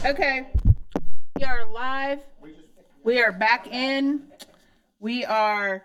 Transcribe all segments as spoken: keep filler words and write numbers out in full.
Okay, we are live. We are back in. We are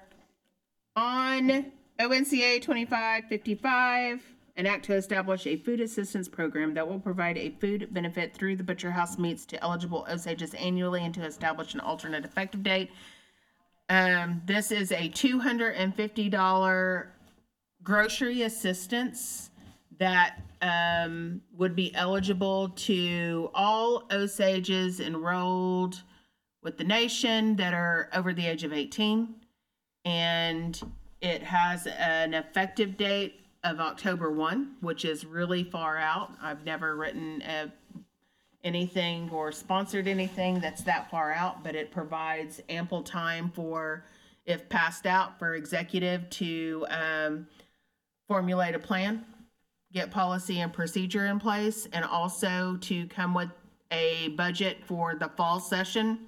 on O N C A twenty-five fifty-five, an act to establish a food assistance program that will provide a food benefit through the Butcher House meats to eligible Osages annually and to establish an alternate effective date. Um, this is a two hundred fifty dollars grocery assistance that um, would be eligible to all Osages enrolled with the nation that are over the age of eighteen. And it has an effective date of October first, which is really far out. I've never written a, anything or sponsored anything that's that far out, but it provides ample time for, if passed out, for executive to um, formulate a plan, get policy and procedure in place, and also to come with a budget for the fall session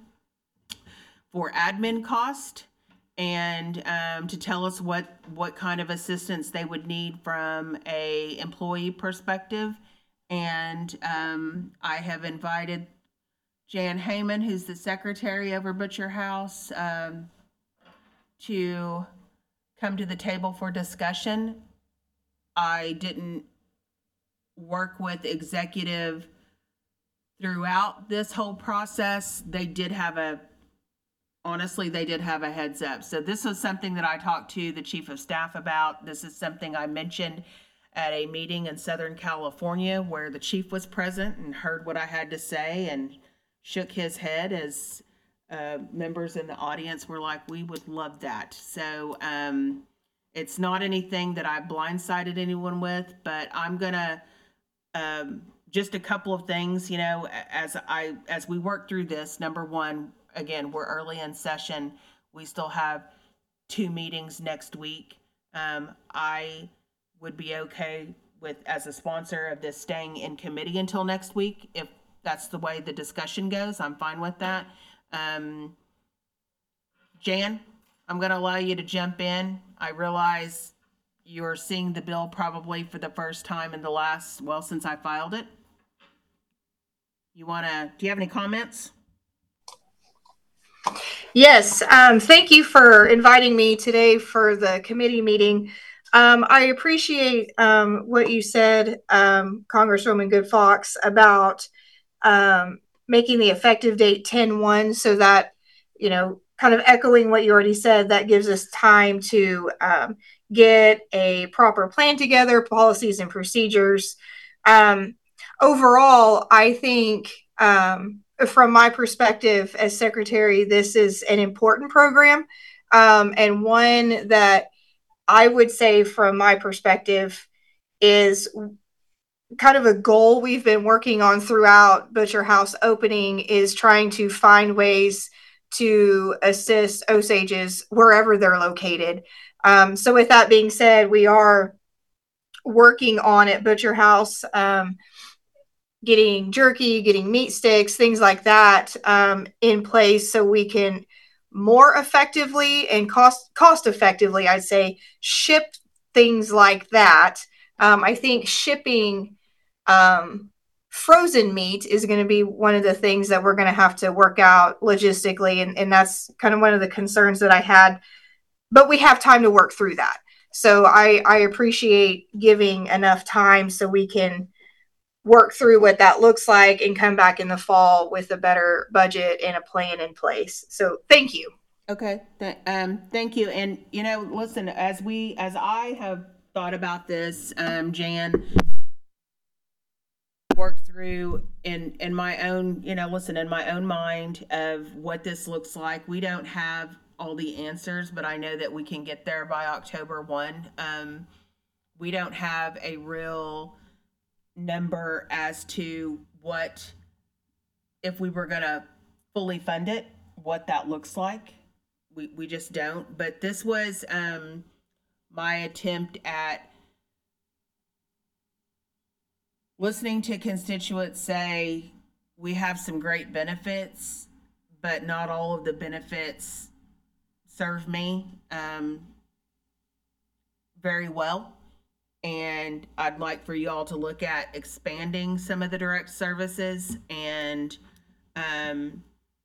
for admin cost, and um, to tell us what what kind of assistance they would need from a employee perspective. And um, I have invited Jan Heyman, who's the secretary over Butcher House, um, to come to the table for discussion. I didn't work with executive throughout this whole process. They did have a, honestly, they did have a heads up. So this was something that I talked to the chief of staff about. This is something I mentioned at a meeting in Southern California where the chief was present and heard what I had to say and shook his head as uh, members in the audience were like, we would love that. So um, it's not anything that I blindsided anyone with, but I'm gonna um, just a couple of things, you know, as I as we work through this. Number one, again, we're early in session. We still have two meetings next week. Um, I would be okay with, as a sponsor of this, staying in committee until next week. If that's the way the discussion goes, I'm fine with that. Um, Jan, I'm going to allow you to jump in. I realize you're seeing the bill probably for the first time in the last, well, since I filed it. You want to, do you have any comments? Yes, um, thank you for inviting me today for the committee meeting. Um, I appreciate um, what you said, um, Congresswoman Good Fox, about um, making the effective date ten one, so that, you know, kind of echoing what you already said, that gives us time to um, get a proper plan together, policies and procedures. Um, overall, I think um, from my perspective as secretary, this is an important program, um, and one that I would say, from my perspective, is kind of a goal we've been working on throughout Butcher House opening, is trying to find ways to assist Osages wherever they're located. Um, so with that being said, we are working on at Butcher House, um, getting jerky, getting meat sticks, things like that um, in place, so we can more effectively and cost cost effectively, I'd say, ship things like that. Um, I think shipping um, frozen meat is going to be one of the things that we're going to have to work out logistically, and, and that's kind of one of the concerns that I had. But we have time to work through that. So I, I appreciate giving enough time so we can work through what that looks like and come back in the fall with a better budget and a plan in place. So thank you. Okay. Th- um, thank you. And, you know, listen, as we, as I have thought about this, um, Jan, work through in, in my own, you know, listen, in my own mind of what this looks like. We don't have all the answers, but I know that we can get there by October first. Um, we don't have a real number as to what, if we were going to fully fund it, what that looks like. We, we just don't. But this was um, my attempt at listening to constituents say we have some great benefits, but not all of the benefits serve me um, very well. and I'd like for you all to look at expanding some of the direct services. And um,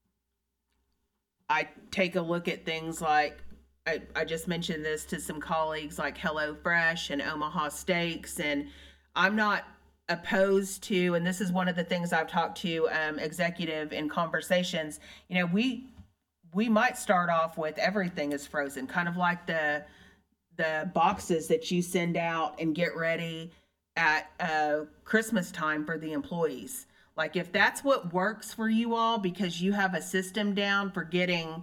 I take a look at things like, I, I just mentioned this to some colleagues, like HelloFresh and Omaha Steaks, and I'm not opposed to, and this is one of the things I've talked to um, executive in conversations, you know, we we might start off with everything is frozen, kind of like the the boxes that you send out and get ready at uh, Christmas time for the employees. Like, if that's what works for you all, because you have a system down for getting,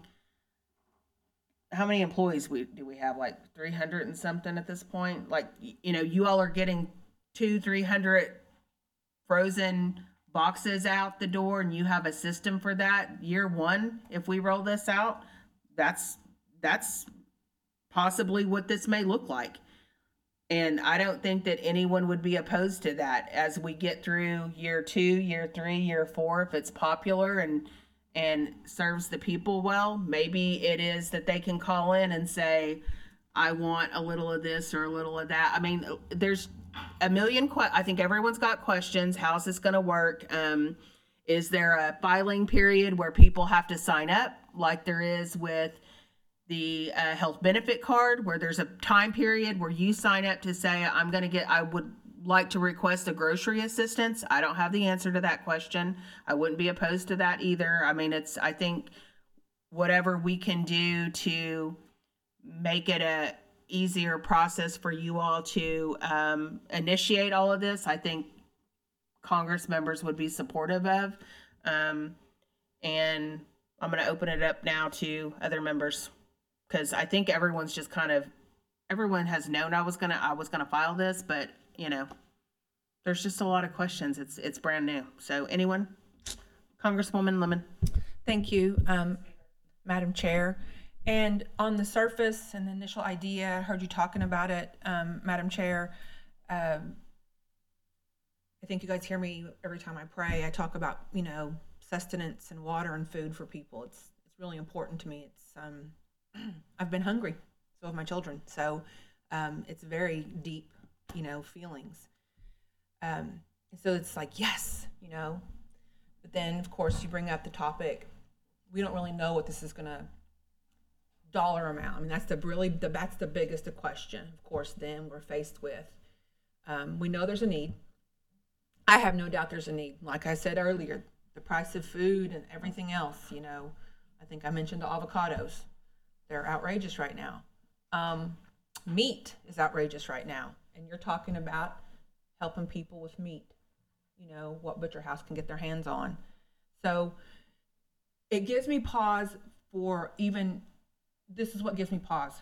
how many employees we do we have? Like three hundred and something at this point. Like, you know, you all are getting two, three hundred frozen boxes out the door, and you have a system for that. Year one, if we roll this out, that's that's possibly what this may look like. And I don't think that anyone would be opposed to that as we get through year two, year three, year four. If it's popular and and serves the people well, maybe it is that they can call in and say, I want a little of this or a little of that. I mean, there's a million que- I think everyone's got questions. How's this going to work? Um, is there a filing period where people have to sign up like there is with the uh, health benefit card, where there's a time period where you sign up to say, I'm going to get, I would like to request a grocery assistance? I don't have the answer to that question. I wouldn't be opposed to that either. I mean, it's, I think whatever we can do to make it a easier process for you all to um, initiate all of this, I think Congress members would be supportive of. Um, and I'm going to open it up now to other members, because I think everyone's just kind of, everyone has known I was gonna I was gonna file this, but you know, there's just a lot of questions. It's it's brand new. So anyone, Congresswoman Lemon. Thank you, um, Madam Chair. And on the surface and the initial idea, I heard you talking about it, um, Madam Chair. Um, I think you guys hear me every time I pray. I talk about, you know, sustenance and water and food for people. It's it's really important to me. It's um, I've been hungry, so have my children. So um, it's very deep, you know, feelings. Um, so it's like, yes, you know, but then of course you bring up the topic. We don't really know what this is going to dollar amount. I mean, that's the really, the, that's the biggest question, of course, then we're faced with. Um, we know there's a need. I have no doubt there's a need. Like I said earlier, the price of food and everything else, you know, I think I mentioned the avocados. They're outrageous right now. Um, meat is outrageous right now. And you're talking about helping people with meat, you know, what Butcher House can get their hands on. So it gives me pause for even, this is what gives me pause.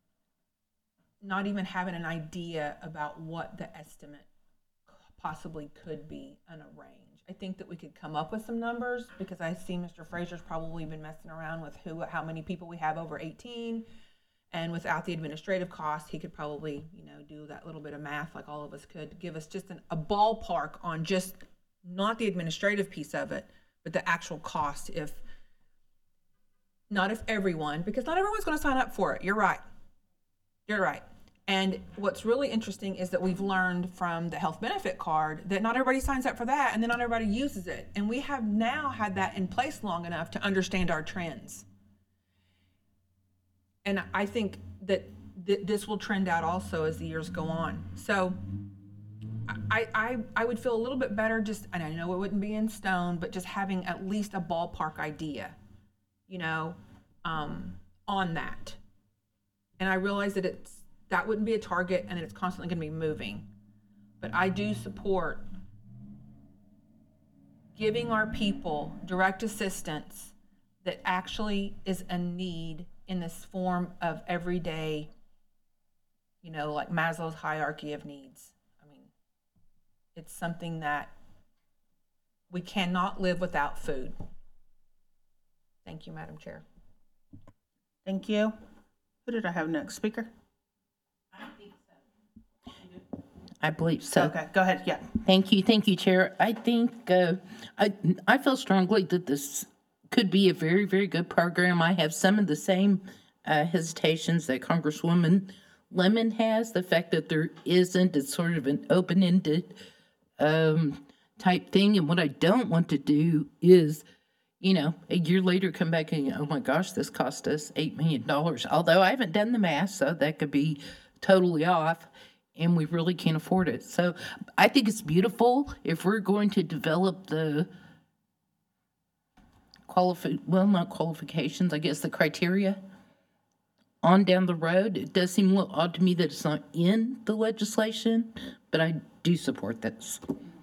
Not even having an idea about what the estimate possibly could be in a range. I think that we could come up with some numbers, because I see Mister Frazier's probably been messing around with who, how many people we have over eighteen, and without the administrative cost, he could probably, you know, do that little bit of math like all of us could, give us just an, a ballpark on just not the administrative piece of it, but the actual cost. If not, if everyone, because not everyone's going to sign up for it. You're right. You're right. And what's really interesting is that we've learned from the health benefit card that not everybody signs up for that, and then not everybody uses it. And we have now had that in place long enough to understand our trends. And I think that th- this will trend out also as the years go on. So I, I, I would feel a little bit better just, and I know it wouldn't be in stone, but just having at least a ballpark idea, you know, um, on that. And I realize that it's, that wouldn't be a target, and it's constantly going to be moving. But I do support giving our people direct assistance that actually is a need in this form of everyday, you know, like Maslow's hierarchy of needs. I mean, it's something that we cannot live without food. Thank you, Madam Chair. Thank you. Who did I have next? Speaker? I believe so. Okay, go ahead. Yeah. Thank you. Thank you, Chair. I think, uh, I, I feel strongly that this could be a very, very good program. I have some of the same uh, hesitations that Congresswoman Lemon has, the fact that there isn't, it's sort of an open-ended um, type thing. And what I don't want to do is, you know, a year later come back and, oh my gosh, this cost us eight million dollars. Although I haven't done the math, so that could be totally off, and we really can't afford it. So I think it's beautiful if we're going to develop the qualify, well, not qualifications, I guess the criteria on down the road. It does seem a little odd to me that it's not in the legislation, but I do support this.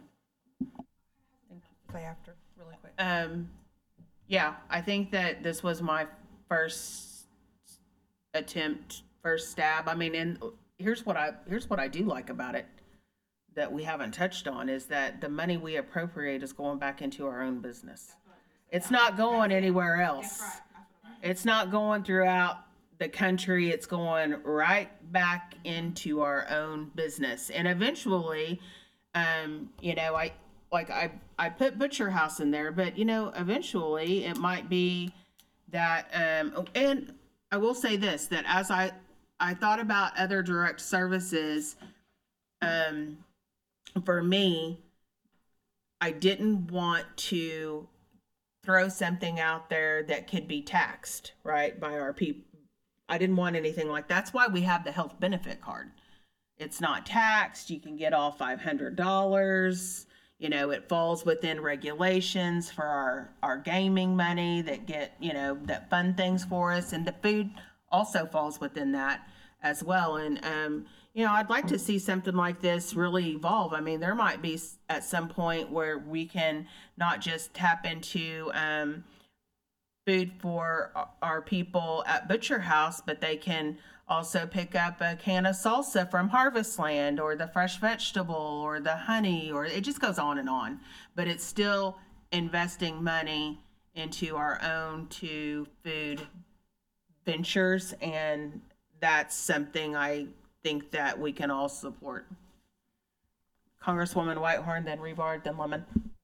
Say after, really quick. Um, yeah, I think that this was my first attempt, first stab. I mean, and here's what I here's what I do like about it that we haven't touched on is that the money we appropriate is going back into our own business. It's not going anywhere else. It's not going throughout the country. It's going right back into our own business. And eventually, um, you know, I like I I put Butcher House in there, but you know, eventually it might be that um and I will say this, that as I I thought about other direct services, um for me, I didn't want to throw something out there that could be taxed, right, by our people. I didn't want anything like that. That's why we have the health benefit card. It's not taxed. You can get all five hundred dollars. You know, it falls within regulations for our, our gaming money that get, you know, that fund things for us. And the food also falls within that as well. And, um, you know, I'd like to see something like this really evolve. I mean, there might be at some point where we can not just tap into, um, food for our people at Butcher House, but they can also pick up a can of salsa from Harvest Land, or the fresh vegetable, or the honey, or it just goes on and on. But it's still investing money into our own two food ventures, and that's something I think that we can all support. Congresswoman Whitehorn, then Revard, then Lemon.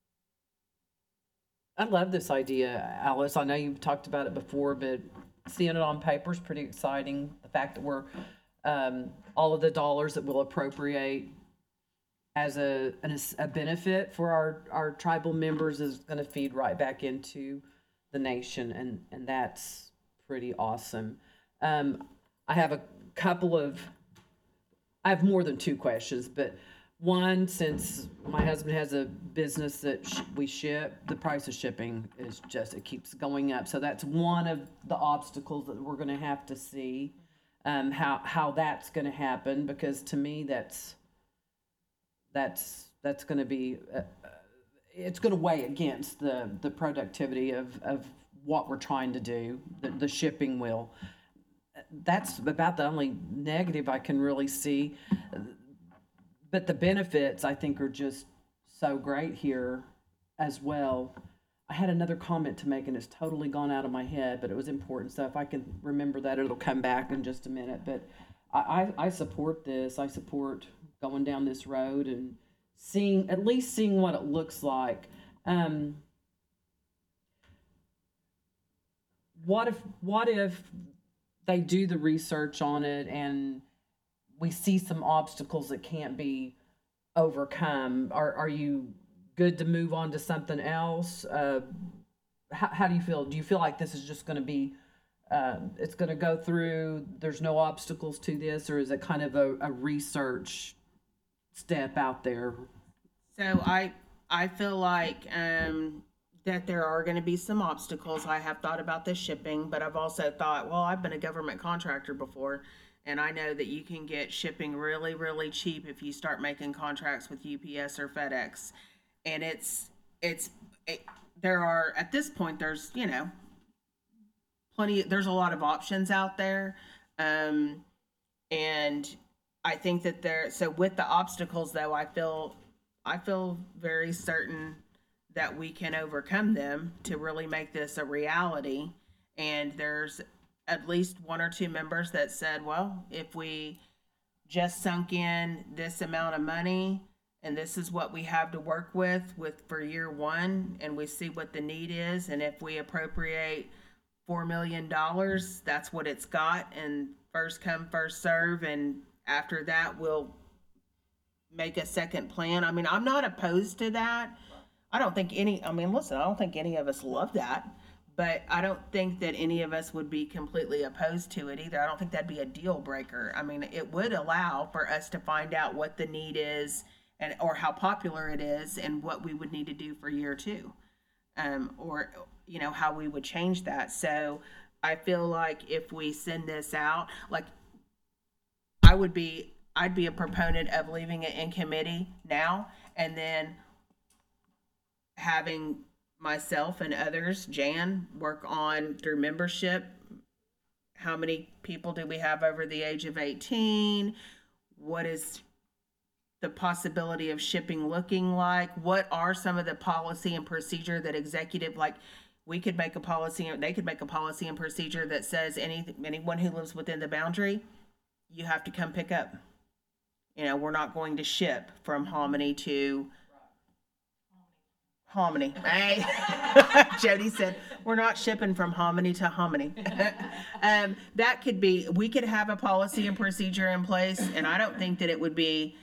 I love this idea, Alice. I know you've talked about it before, but seeing it on paper is pretty exciting. The fact that we're, um, all of the dollars that we'll appropriate as a, an, a benefit for our, our tribal members is going to feed right back into the nation. And, and that's pretty awesome. Um, I have a couple of, I have more than two questions, but one, since my husband has a business that sh- we ship, the price of shipping is just, it keeps going up. So that's one of the obstacles that we're going to have to see, um, how, how that's going to happen, because to me, that's, that's, that's going to be, uh, it's going to weigh against the, the productivity of, of what we're trying to do. The, the shipping will. That's about the only negative I can really see. But the benefits, I think, are just so great here as well. I had another comment to make, and it's totally gone out of my head, but it was important. So if I can remember that, it'll come back in just a minute. But I, I, I support this. I support going down this road and seeing, at least seeing what it looks like. Um, what if, what if they do the research on it and we see some obstacles that can't be overcome? Are are you good to move on to something else? Uh, how, how do you feel? Do you feel like this is just going to be, uh, it's going to go through, there's no obstacles to this, or is it kind of a, a research step out there? So I I feel like um, that there are going to be some obstacles. I have thought about the shipping, but I've also thought, well, I've been a government contractor before, and I know that you can get shipping really, really cheap if you start making contracts with U P S or FedEx. And it's, it's, it, there are, at this point, there's, you know, plenty, there's a lot of options out there. Um, and I think that there, so with the obstacles though, I feel, I feel very certain that we can overcome them to really make this a reality. And there's at least one or two members that said, well, if we just sunk in this amount of money and this is what we have to work with with for year one, and we see what the need is, and if we appropriate four million dollars, that's what it's got, and first come, first serve, and after that, we'll make a second plan. I mean, I'm not opposed to that. I don't think any, I mean, listen, I don't think any of us love that, but I don't think that any of us would be completely opposed to it either. I don't think that'd be a deal breaker. I mean, it would allow for us to find out what the need is and, or how popular it is and what we would need to do for year two. Um, or, you know, how we would change that. So I feel like if we send this out, like I would be, I'd be a proponent of leaving it in committee now and then having myself and others, Jan, work on through membership. How many people do we have over the age of eighteen? What is the possibility of shipping looking like? What are some of the policy and procedure that executive, like we could make a policy, or they could make a policy and procedure that says any, anyone who lives within the boundary, you have to come pick up. You know, we're not going to ship from Hominy to Hominy. Hey. Jody said, we're not shipping from Hominy to Hominy. um, that could be, we could have a policy and procedure in place, and I don't think that it would be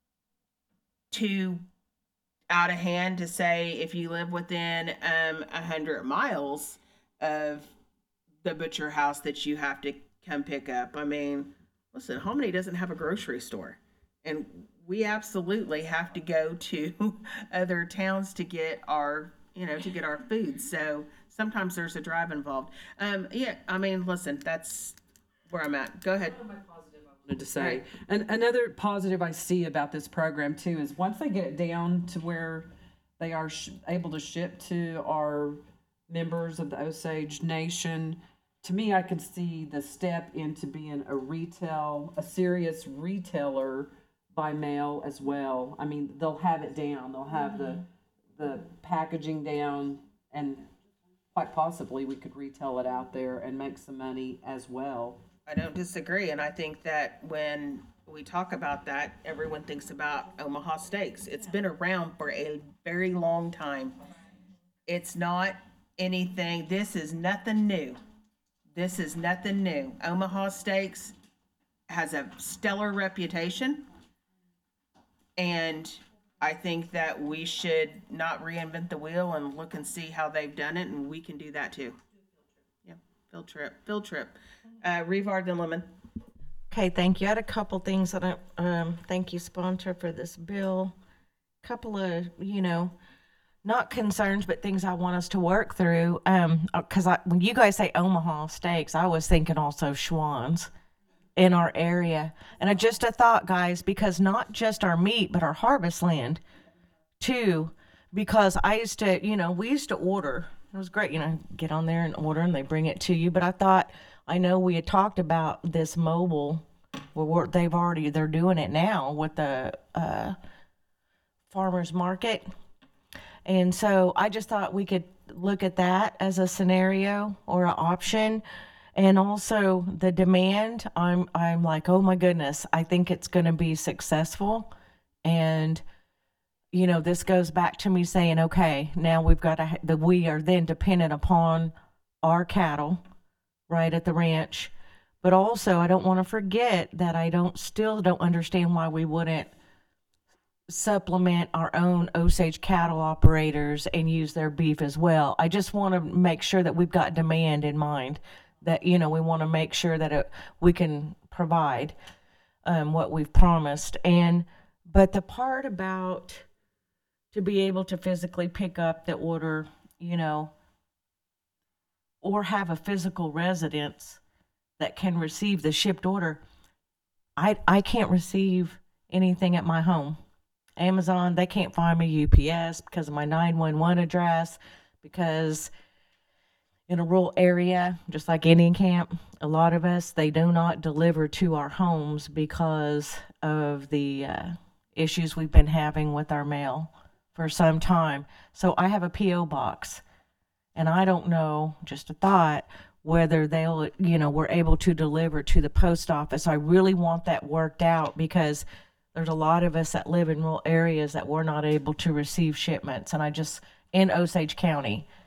too out of hand to say if you live within um, a hundred miles of the butcher house that you have to come pick up. I mean, listen, Hominy doesn't have a grocery store, and we absolutely have to go to other towns to get our, you know, to get our food. So sometimes there's a drive involved. Um, yeah, I mean, listen, that's where I'm at. Go ahead. Wanted to say, and another positive I see about this program too is once they get it down to where they are sh- able to ship to our members of the Osage Nation, to me, I could see the step into being a retail, a serious retailer by mail as well. I mean, they'll have it down. They'll have the the packaging down, and quite possibly we could retail it out there and make some money as well. I don't disagree, and I think that when we talk about that, everyone thinks about Omaha Steaks. It's been around for a very long time. It's not anything, this is nothing new. This is nothing new. Omaha Steaks has a stellar reputation, and I think that we should not reinvent the wheel and look and see how they've done it, and we can do that too. Yeah, field trip, field trip. Uh, Revard then Lemon. Okay, thank you. I had a couple things that I, um, thank you, sponsor, for this bill. Couple of, you know, not concerns, but things I want us to work through. Um, cause I, when you guys say Omaha Steaks, I was thinking also Schwann's in our area. And I just a thought, guys, because not just our meat, but our harvest land too, because I used to, you know, we used to order. It was great, you know, get on there and order and they bring it to you. But I thought, I know we had talked about this mobile, well, we're, they've already, they're doing it now with the uh, farmer's market. And so I just thought we could look at that as a scenario or an option. And also the demand, I'm, I'm like, oh my goodness, I think it's going to be successful. And, you know, this goes back to me saying, okay, now we've got to, the, we are then dependent upon our cattle right at the ranch. But also I don't want to forget that I don't still don't understand why we wouldn't supplement our own Osage cattle operators and use their beef as well. I just want to make sure that we've got demand in mind, that, you know, we want to make sure that it, we can provide um, what we've promised. And but the part about to be able to physically pick up the order, you know, or have a physical residence that can receive the shipped order. I I can't receive anything at my home. Amazon, they can't find me. U P S, because of my nine one one address, because in a rural area, just like Indian Camp, a lot of us, they do not deliver to our homes because of the uh, issues we've been having with our mail for some time. So I have a P O box. And I don't know, just a thought, whether they'll, you know, we're able to deliver to the post office. I really want that worked out because there's a lot of us that live in rural areas that we're not able to receive shipments. And I just, in Osage County,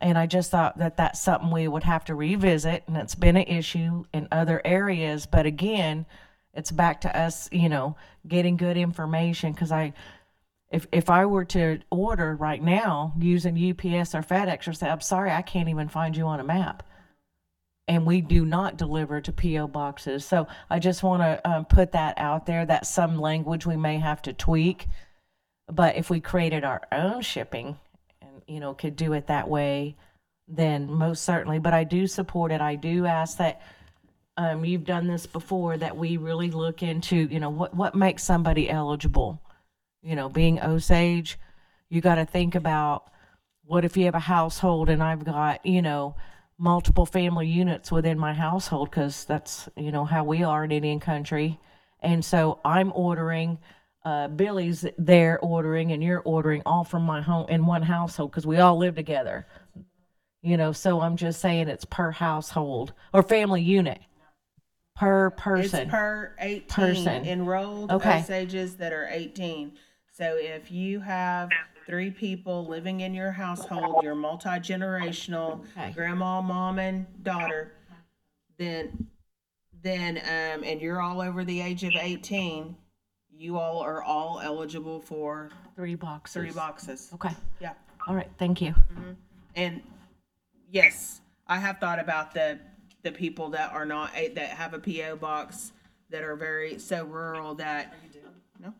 And I just thought that that's something we would have to revisit, and it's been an issue in other areas. But again, it's back to us, you know, getting good information. Because I, if if I were to order right now using U P S or FedEx, or say, I'm sorry, I can't even find you on a map. And we do not deliver to P O boxes. So I just want to um, put that out there. That's some language we may have to tweak. But if we created our own shipping, you know, could do it that way, then most certainly. But I do support it. I do ask that, um, you've done this before, that we really look into, you know, what, what makes somebody eligible. You know, being Osage, you got to think about, what if you have a household and I've got, you know, multiple family units within my household, because that's, you know, how we are in Indian country. And so I'm ordering, Uh, Billy's there ordering, and you're ordering all from my home in one household, because we all live together, you know. So I'm just saying it's per household or family unit, per person. It's per eighteen Person. enrolled Okay. Osages that are eighteen. So if you have three people living in your household, you're multi-generational, Okay. grandma, mom, and daughter, then, then, um, and you're all over the age of eighteen, you all are all eligible for Three boxes. three boxes. Okay. Yeah. All right. Thank you. And yes, I have thought about the, the people that are not, that have a P O box, that are very, so rural that, no,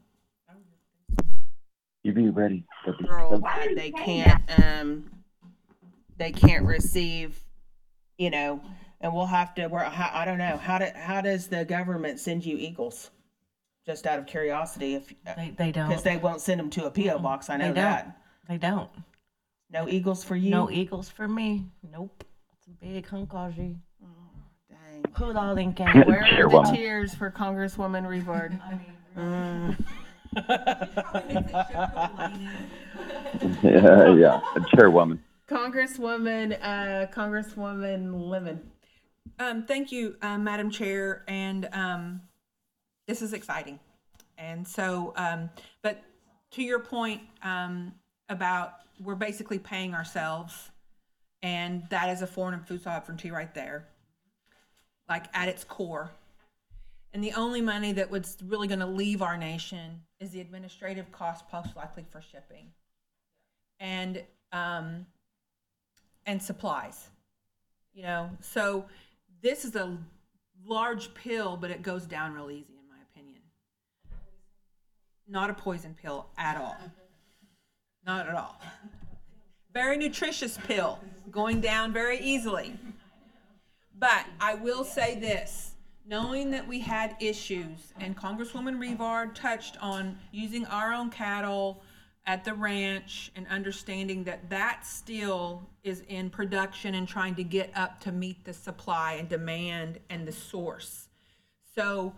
You be ready. for the- rural that they can't, um, they can't receive, you know, and we'll have to, we're, how- I don't know, how do, how does the government send you Eagles? Just out of curiosity, if, They they don't. because they won't send them to a P O box, I They know don't. that. They don't. No Eagles for you? No Eagles for me. Nope. It's a big hunkaji. Dang. Put all in game. Where are the Chairwoman. tears for Congresswoman Revard? Yeah, yeah. Chairwoman. Congresswoman, uh, Congresswoman Lemon. Um, thank you, uh, Madam Chair, and um, this is exciting. And so, um, but to your point um, about we're basically paying ourselves, and that is a foreign and food sovereignty right there, like at its core. And the only money that was really going to leave our nation is the administrative cost, most likely for shipping, and um, and supplies. You know, so this is a large pill, but it goes down real easy, in my opinion. Not a poison pill at all. Not at all. Very nutritious pill, going down very easily. But I will say this, knowing that we had issues, and Congresswoman Revard touched on using our own cattle at the ranch, and understanding that that still is in production and trying to get up to meet the supply and demand and the source. So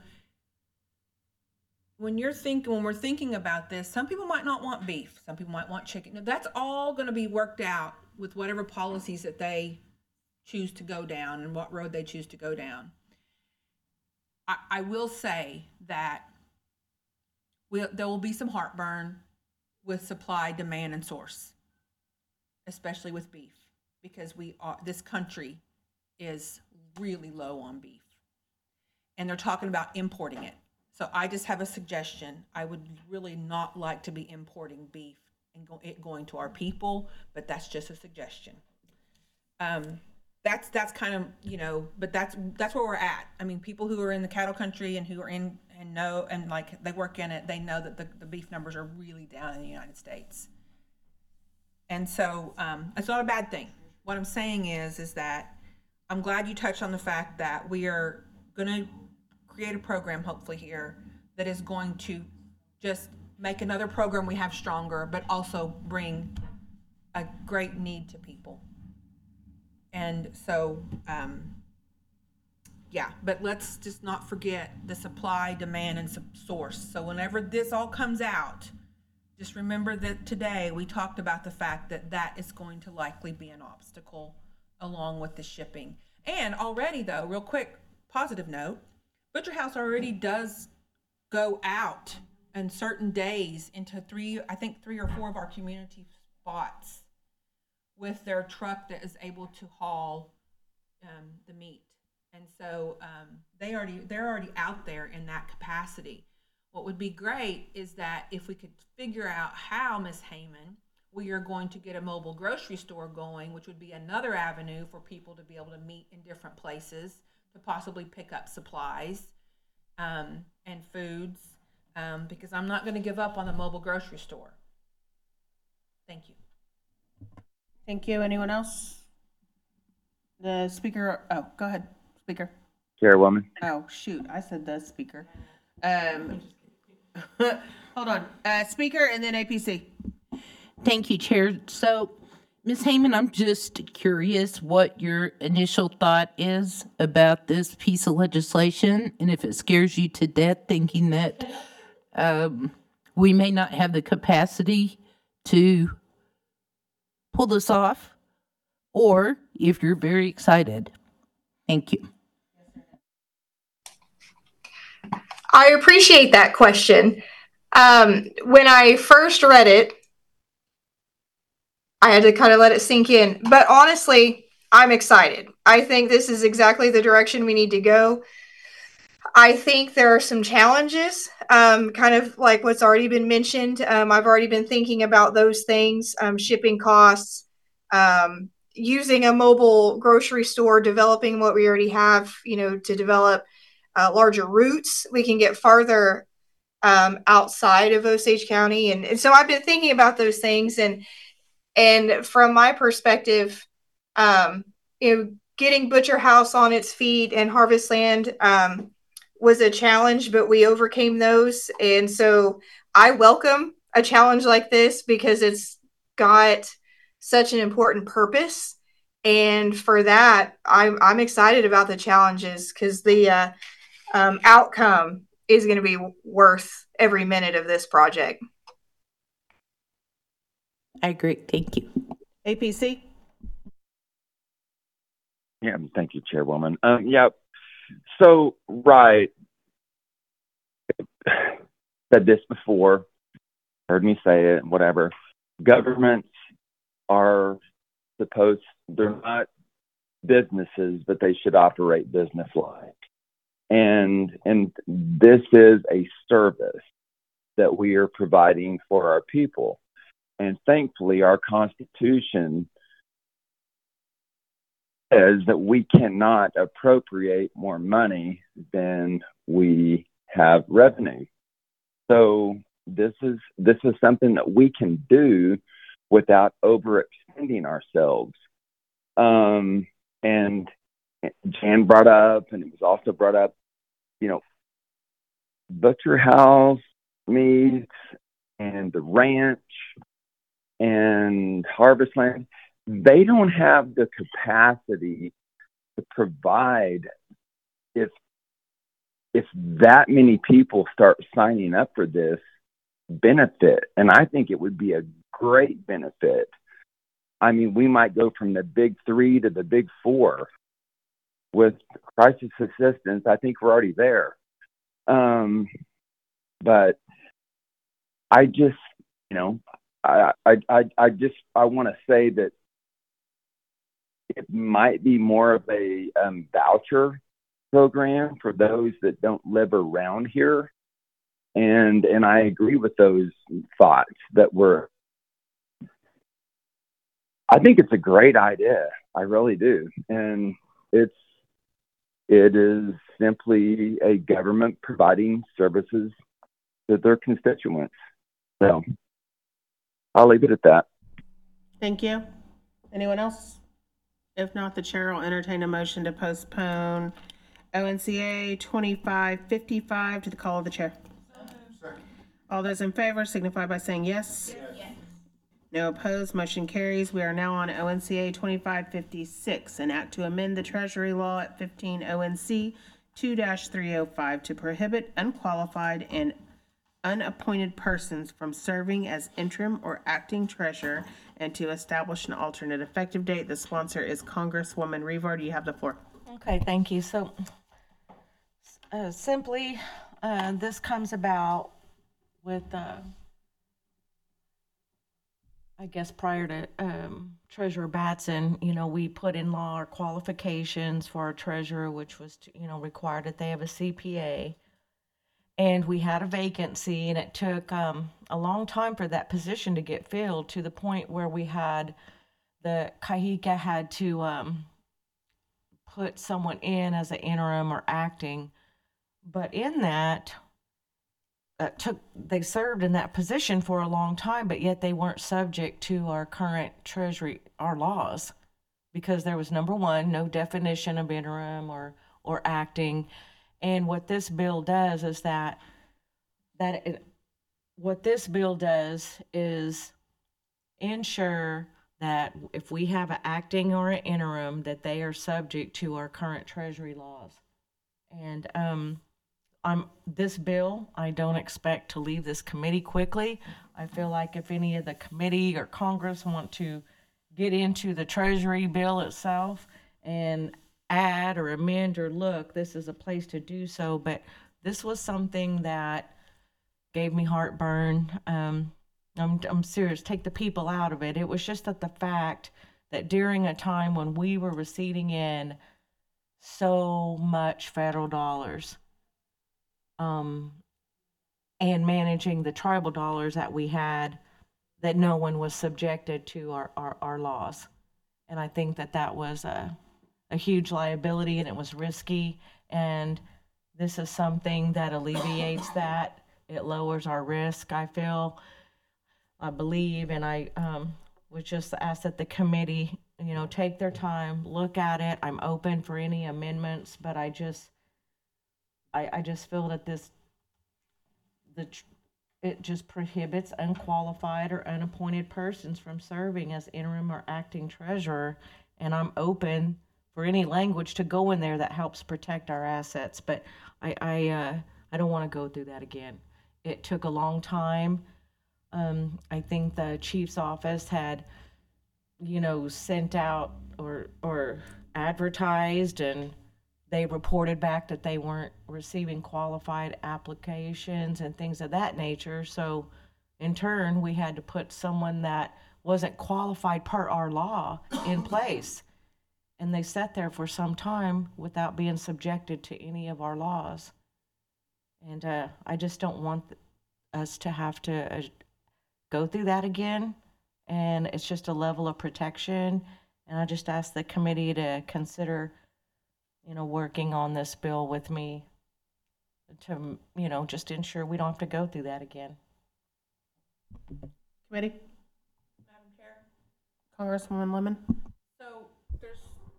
when you're thinking, when we're thinking about this, some people might not want beef, some people might want chicken. Now, that's all going to be worked out with whatever policies that they choose to go down and what road they choose to go down. I, I will say that we'll, there will be some heartburn with supply, demand, and source, especially with beef, because we are, this country is really low on beef, and they're talking about importing it. So I just have a suggestion. I would really not like to be importing beef and go, it going to our people, but that's just a suggestion. Um, that's that's kind of, you know, but that's that's where we're at. I mean, people who are in the cattle country and who are in and know and like they work in it, they know that the, the beef numbers are really down in the United States. And so um, it's not a bad thing. What I'm saying is, is that I'm glad you touched on the fact that we are going to create a program, hopefully here, that is going to just make another program we have stronger, but also bring a great need to people. And so, um, yeah, but let's just not forget the supply, demand, and source. So whenever this all comes out, just remember that today we talked about the fact that that is going to likely be an obstacle along with the shipping. And already, though, real quick, positive note, Butcher House already does go out on certain days into three, I think three or four of our community spots with their truck that is able to haul um, the meat. And so um, they already they're already out there in that capacity. What would be great is that if we could figure out how, Miz Heyman, we are going to get a mobile grocery store going, which would be another avenue for people to be able to meet in different places to possibly pick up supplies um, and foods, um, because I'm not going to give up on the mobile grocery store. Thank you. Thank you. Anyone else? The speaker, oh, go ahead, speaker. Chairwoman. Oh, shoot, I said the speaker. Um, hold on, uh, speaker and then A P C. Thank you, Chair. So, Miz Heyman, I'm just curious what your initial thought is about this piece of legislation, and if it scares you to death thinking that um, we may not have the capacity to pull this off, or if you're very excited. Thank you. I appreciate that question. Um, when I first read it, I had to kind of let it sink in. But honestly, I'm excited. I think this is exactly the direction we need to go. I think there are some challenges, um, kind of like what's already been mentioned. Um, I've already been thinking about those things, um, shipping costs, um, using a mobile grocery store, developing what we already have, you know, to develop uh, larger routes. We can get farther um, outside of Osage County. And, and so I've been thinking about those things. And And from my perspective, um, you know, getting Butcher House on its feet and Harvest Land um, was a challenge, but we overcame those. And so I welcome a challenge like this because it's got such an important purpose. And for that, I'm, I'm excited about the challenges because the uh, um, outcome is going to be worth every minute of this project. I agree. Thank you. A P C? Yeah, thank you, Chairwoman. Um, yeah, so, right. Said this before, heard me say it, whatever. Governments are supposed, they're not businesses, but they should operate business-like. And, and this is a service that we are providing for our people. And thankfully, our Constitution says that we cannot appropriate more money than we have revenue. So this is this is something that we can do without overextending ourselves. Um, and Jan brought up, and it was also brought up, you know, Butcher House meats and the ranch and Harvest Land, they don't have the capacity to provide if if that many people start signing up for this benefit. And I think it would be a great benefit. I mean, we might go from the big three to the big four with crisis assistance. I think we're already there. Um, but I just, you know, I, I, I, I just, I want to say that it might be more of a um, voucher program for those that don't live around here. And, and I agree with those thoughts that were, I think it's a great idea. I really do. And it's, it is simply a government providing services to their constituents. So I'll leave it at that. Thank you. Anyone else? If not, the chair will entertain a motion to postpone O N C A twenty-five fifty-five to the call of the chair. All those in favor signify by saying yes. Yes. No opposed, motion carries. We are now on O N C A twenty-five fifty-six, an act to amend the Treasury Law at fifteen O N C two dash three oh five to prohibit unqualified and unappointed persons from serving as interim or acting treasurer and to establish an alternate effective date. The sponsor is Congresswoman Revard. You have the floor. Okay, thank you. So uh, simply, uh, this comes about with uh, I guess prior to um, Treasurer Batson, you know, we put in law our qualifications for our treasurer, which was, to, you know, required that they have a C P A. And we had a vacancy, and it took um, a long time for that position to get filled, to the point where we had the Kahika had to um, put someone in as an interim or acting. But in that, uh, took they served in that position for a long time, but yet they weren't subject to our current treasury, our laws, because there was, number one, no definition of interim or or acting. And what this bill does is that that it, what this bill does is ensure that if we have an acting or an interim, that they are subject to our current treasury laws. And um, I'm this bill, I don't expect to leave this committee quickly. I feel like if any of the committee or Congress want to get into the treasury bill itself and add or amend or look, this is a place to do so. But this was something that gave me heartburn. Um, I'm, I'm serious, take the people out of it. It was just that the fact that during a time when we were receiving in so much federal dollars, um, and managing the tribal dollars that we had, that no one was subjected to our, our, our laws. And I think that that was a, a huge liability, and it was risky. And this is something that alleviates that. It lowers our risk, I feel, I believe. And I um, would just ask that the committee, you know, take their time, look at it. I'm open for any amendments, but I just, I, I just feel that this, the, it just prohibits unqualified or unappointed persons from serving as interim or acting treasurer. And I'm open for any language to go in there that helps protect our assets. But I, I, uh, I don't want to go through that again. It took a long time. Um, I think the chief's office had, you know, sent out or or advertised, and they reported back that they weren't receiving qualified applications and things of that nature. So in turn, we had to put someone that wasn't qualified per our law in place. And they sat there for some time without being subjected to any of our laws. And uh, I just don't want us to have to uh, go through that again. And it's just a level of protection. And I just ask the committee to consider, you know, working on this bill with me to, you know, just ensure we don't have to go through that again. Committee? Madam Chair? Congresswoman Lemon? So there's,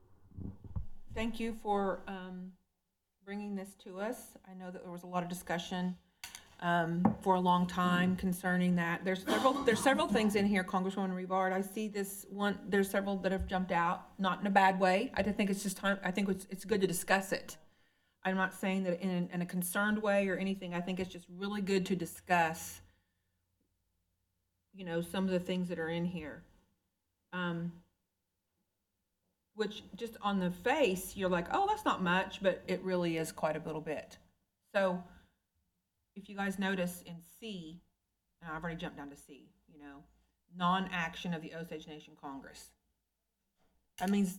thank you for um, bringing this to us. I know that there was a lot of discussion um, for a long time concerning that. There's several, there's several things in here, Congresswoman Rivard. I see this one, there's several that have jumped out, not in a bad way. I just think it's just time, I think it's, it's good to discuss it. I'm not saying that in, in a concerned way or anything. I think it's just really good to discuss, you know, some of the things that are in here. Um, which just on the face, you're like, oh, that's not much, but it really is quite a little bit. So if you guys notice in C, and I've already jumped down to C, you know, non-action of the Osage Nation Congress. That means,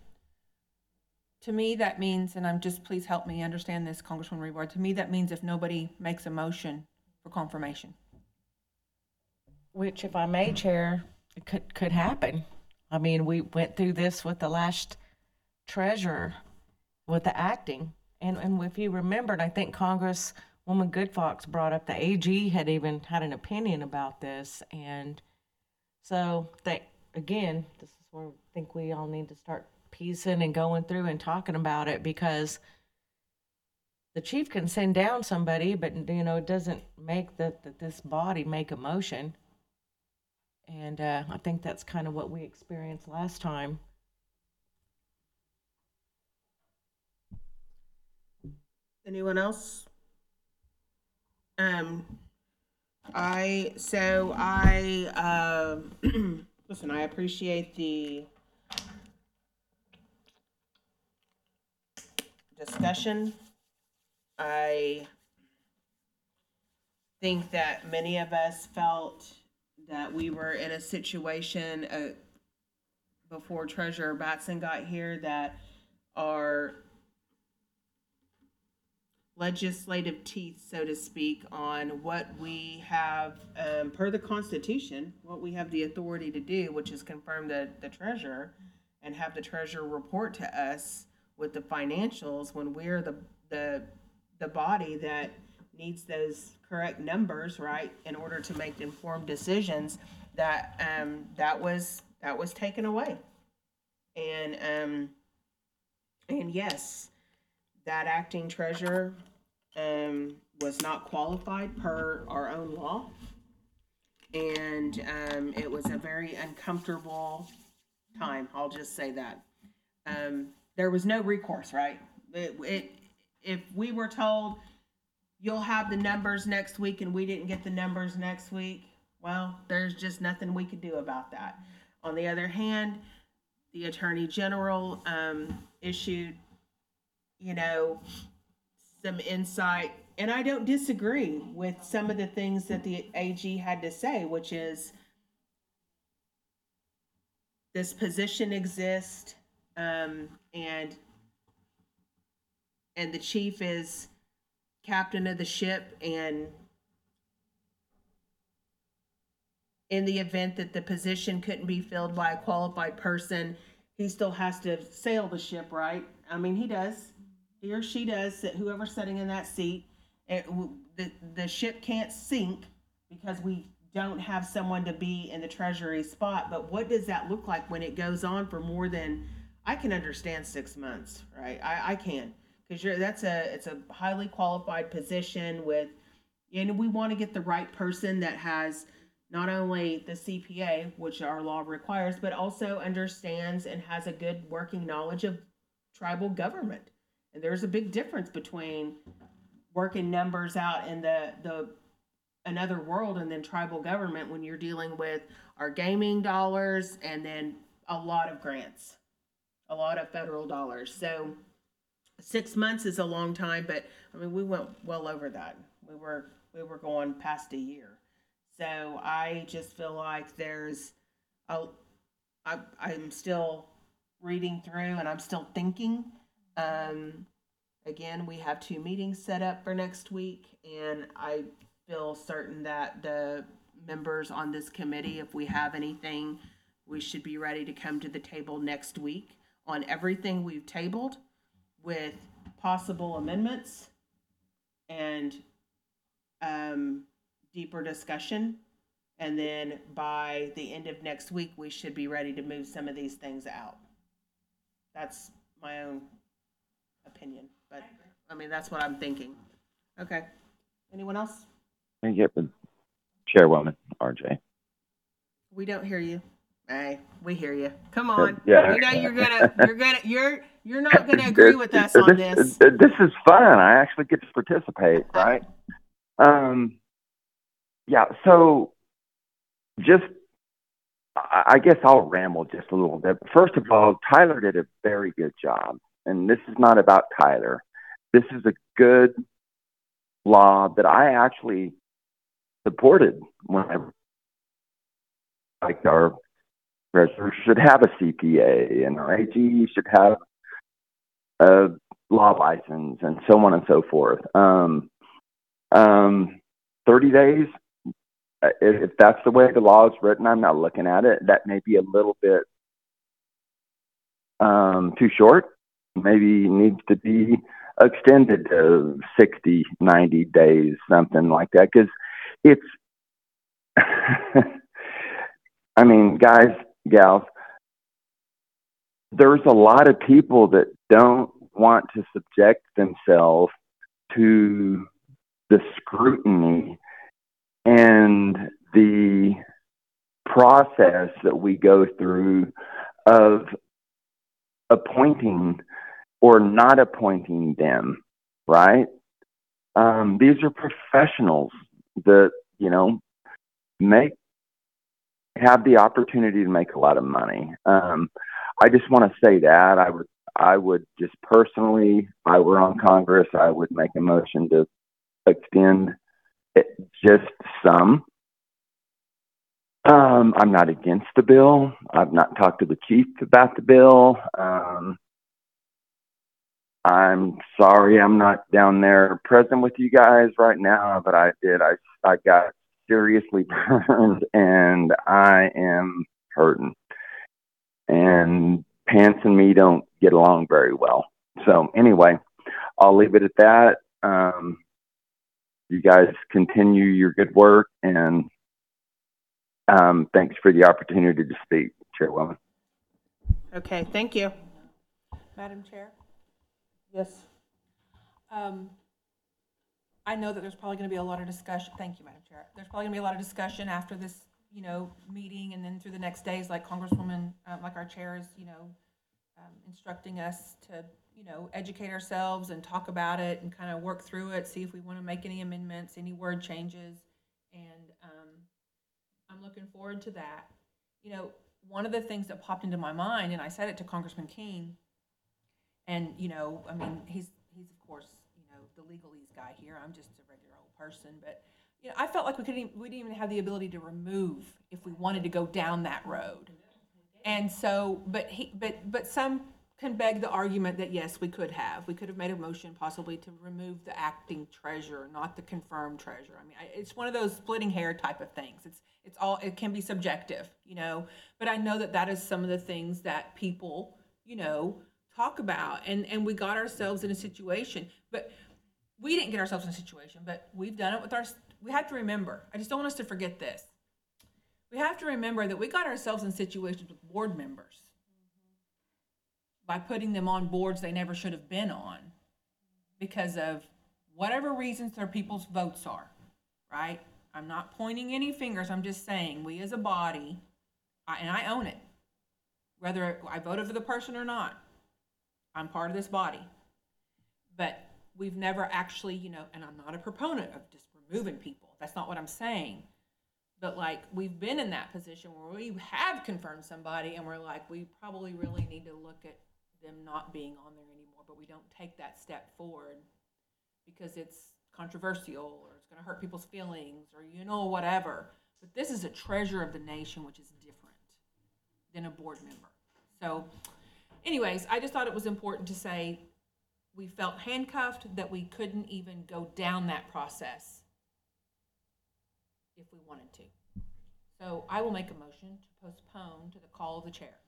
to me, that means, and I'm just, please help me understand this, Congresswoman Reward, to me that means if nobody makes a motion for confirmation. Which, if I may, Chair, it could, could happen. I mean, we went through this with the last treasurer, with the acting. And, and if you remembered, I think Congresswoman Goodfox brought up the A G had even had an opinion about this. And so, they, again, this is where I think we all need to start piecing and going through and talking about it, because the chief can send down somebody, but, you know, it doesn't make the, the, this body make a motion. And uh, I think that's kind of what we experienced last time. Anyone else? Um, I, so I, um, listen, I appreciate the discussion. I think that many of us felt that we were in a situation uh, before Treasurer Batson got here that our legislative teeth, so to speak, on what we have, um, per the Constitution, what we have the authority to do, which is confirm the, the treasurer and have the treasurer report to us with the financials when we're the, the, the body that needs those correct numbers, right, in order to make informed decisions, that, um, that was, that was taken away. And, um, and yes, that acting treasurer um, was not qualified per our own law. And um, it was a very uncomfortable time. I'll just say that. Um, there was no recourse, right? It, it, if we were told, you'll have the numbers next week, and we didn't get the numbers next week, well, there's just nothing we could do about that. On the other hand, the Attorney General um, issued, you know, some insight, and I don't disagree with some of the things that the A G had to say, which is this position exists, um, and and the chief is captain of the ship, and in the event that the position couldn't be filled by a qualified person, he still has to sail the ship, right? I mean, he does. He or she does, whoever's sitting in that seat. It, the, the ship can't sink because we don't have someone to be in the treasury spot. But what does that look like when it goes on for more than, I can understand six months, right? I, I can, because you're that's a it's a highly qualified position with, and we want to get the right person that has not only the C P A, which our law requires, but also understands and has a good working knowledge of tribal government. And there's a big difference between working numbers out in the, the another world and then tribal government when you're dealing with our gaming dollars and then a lot of grants, a lot of federal dollars. So six months is a long time, but I mean, we went well over that. We were, we were going past a year. So I just feel like there's a, I, I'm still reading through and I'm still thinking. Um, again, we have two meetings set up for next week, and I feel certain that the members on this committee, if we have anything, we should be ready to come to the table next week on everything we've tabled with possible amendments and um, deeper discussion. And then by the end of next week, we should be ready to move some of these things out. That's my own opinion, but I mean, that's what I'm thinking. Okay. Anyone else? Thank you, Chairwoman R J. We don't hear you. Hey, we hear you. Come on. Yeah. You know you're gonna, you're gonna, you're, you're not gonna agree with us on this. This, this is fun. I actually get to participate, right? Um, yeah. So, just, I guess I'll ramble just a little bit. First of all, Tyler did a very good job. And this is not about Tyler. This is a good law that I actually supported when I, like, our treasurer should have a C P A and our A G should have a law license and so on and so forth. Um, um, thirty days, if that's the way the law is written, I'm not looking at it. That may be a little bit um, too short. Maybe needs to be extended to sixty, ninety days, something like that. Because it's, I mean, guys, gals, there's a lot of people that don't want to subject themselves to the scrutiny and the process that we go through of appointing or not appointing them, right? Um, these are professionals that, you know, make, have the opportunity to make a lot of money. Um, I just want to say that I would, I would just personally, if I were on Congress, I would make a motion to extend it just some Um, I'm not against the bill. I've not talked to the chief about the bill. Um, I'm sorry I'm not down there present with you guys right now, but I did. I, I got seriously burned and I am hurting. And Pants and me don't get along very well. So anyway, I'll leave it at that. Um, you guys continue your good work, and um, thanks for the opportunity to speak, Chairwoman. Okay, thank you. Madam Chair, Yes. um, I know that there's probably going to be a lot of discussion. Thank you, Madam Chair. There's probably going to be a lot of discussion after this, you know, meeting, and then through the next days, like Congresswoman, uh, like our chair is, you know, um, instructing us to, you know, educate ourselves and talk about it and kind of work through it, see if we want to make any amendments, any word changes, and um, I'm looking forward to that. You know, one of the things that popped into my mind, and I said it to Congressman King, and, you know, I mean, he's, he's of course, you know, the legalese guy here. I'm just a regular old person, but, you know, I felt like we couldn't, we didn't even have the ability to remove if we wanted to go down that road. And so, but he, but, but some can beg the argument that yes, we could have, we could have made a motion possibly to remove the acting treasurer, not the confirmed treasurer. I mean, I, it's one of those splitting hair type of things. It's, it's all, it can be subjective, you know, but I know that that is some of the things that people, you know, talk about. And, and we got ourselves in a situation, but we didn't get ourselves in a situation, but we've done it with our, we have to remember, I just don't want us to forget this. We have to remember that we got ourselves in situations with board members by putting them on boards they never should have been on because of whatever reasons their people's votes are, right? I'm not pointing any fingers. I'm just saying we as a body, I, and I own it, whether I voted for the person or not, I'm part of this body. But we've never actually, you know, and I'm not a proponent of just removing people. That's not what I'm saying. But like, we've been in that position where we have confirmed somebody and we're like, we probably really need to look at them not being on there anymore, but we don't take that step forward because it's controversial or it's going to hurt people's feelings or, you know, whatever. But this is a treasure of the nation, which is different than a board member. So anyways, I just thought it was important to say we felt handcuffed, that we couldn't even go down that process if we wanted to. So I will make a motion to postpone to the call of the chair.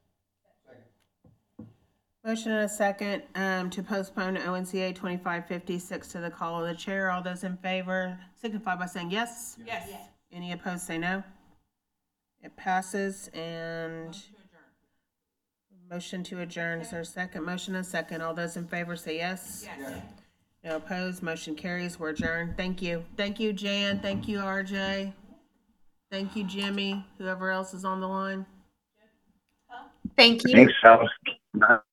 Motion and a second um, to postpone O N C A twenty-five fifty-six to the call of the chair. All those in favor signify by saying yes. Yes. yes. Any opposed say no. It passes. And Motion to adjourn. motion to adjourn. Is there a second? Motion and a second. All those in favor say yes. Yes. yes. No opposed. Motion carries. We're adjourned. Thank you. Thank you, Jan. Thank you, R J. Thank you, Jimmy. Whoever else is on the line. Thank you. Thanks, Alice.